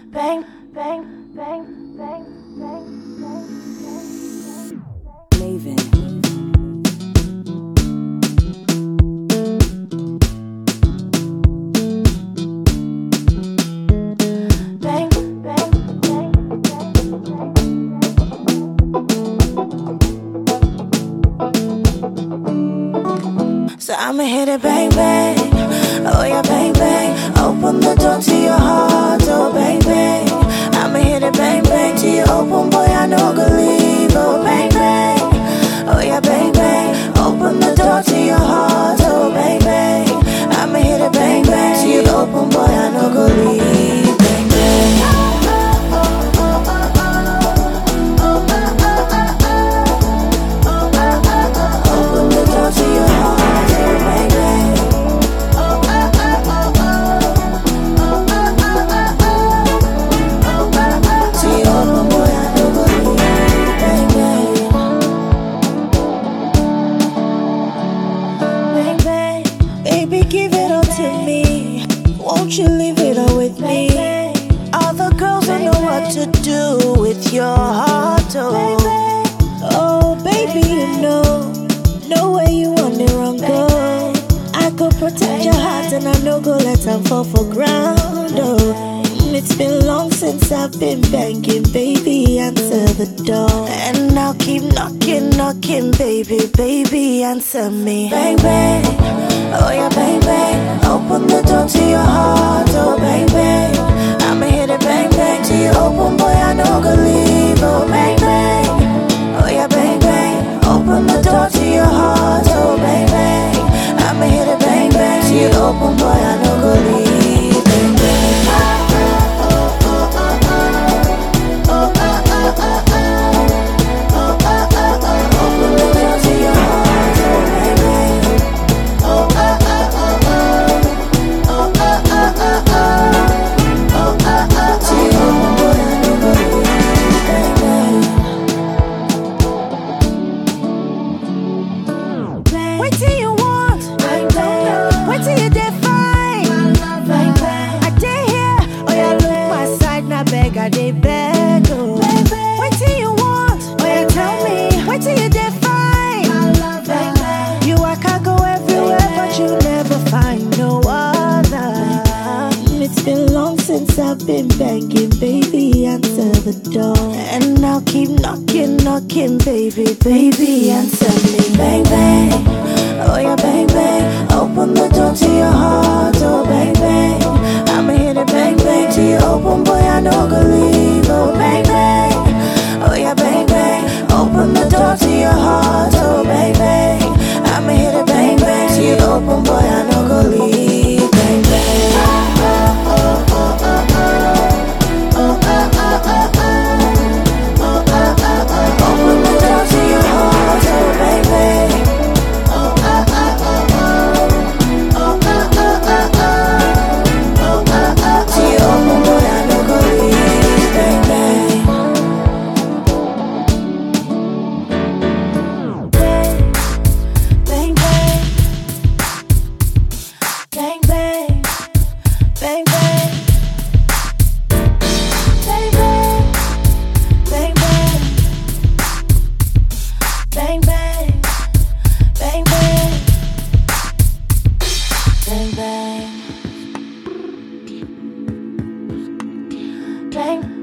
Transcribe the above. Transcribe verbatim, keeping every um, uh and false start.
bang, bang, bang, bang, bang, bang, bang. Maven. Bang, bang, bang, bang, bang. So I'ma hit it bang, bang. Oh yeah, bang, bang. Open the door to your heart, oh bang, bang. I'ma hit it bang, bang. Till you open, boy, I know go leave, oh bang, bang. Oh yeah, bang, bang. Open the door to your heart, oh bang, bang. I'ma hit it bang, bang. Till you open, boy, I know go leave, bang, bang. Open the door to your heart, oh bang, bang. Till you open, boy, I know go leave, bang, bang. Bang, bang. Baby, give it all to me. Won't you leave it all with me? All the girls don't know what to do with your heart, oh. Oh, baby, you know, know where you want it wrong, go. I go protect your heart and I no go let them fall for ground, oh. It's been long since I've been banging, baby, answer the door. And I'll keep knocking, knocking, baby, baby, answer me. Bang, bang, oh yeah, bang, bang. Open the door to your heart, oh bang, bang. I'ma hit it bang, bang. Till you open, boy, I know go leave, oh bang, bang. Oh yeah, bang, bang. Open the door to your heart, oh bang, bang. I'ma hit it bang, bang. Till you open, boy, I know go leave, bang, bang. Wait till you want, bang, bang. Wait till you define, bang, bang. I dey here, oh yeah, look my side, now beg, I dey beg, oh. Wait till you want, oh yeah, tell me. Wait till you define, bang, bang. You I can go everywhere, but you never find no other. It's been long since I've been banging, baby, answer the door. And I'll keep knocking, knocking, baby, baby, answer me. Bang, bang, oh yeah, bang, bang. Open the door to your heart, oh bang, bang. I'ma hit it bang, bang. Till you open, boy, I know go leave, oh bang, bang. Oh yeah, bang, bang. Open the door to your heart, oh bang, bang. I'ma hit it bang, bang. Till you open, boy, I know go leave, bang, bang. Open the door to your heart, oh bang, bang. Till you open, boy, I know go leave, bang, bang. Bang, bang. Bang, bang. Bang, bang. Bang, bang. Bang, bang. Bang, bang. Bang, bang. Bang, bang. Bang.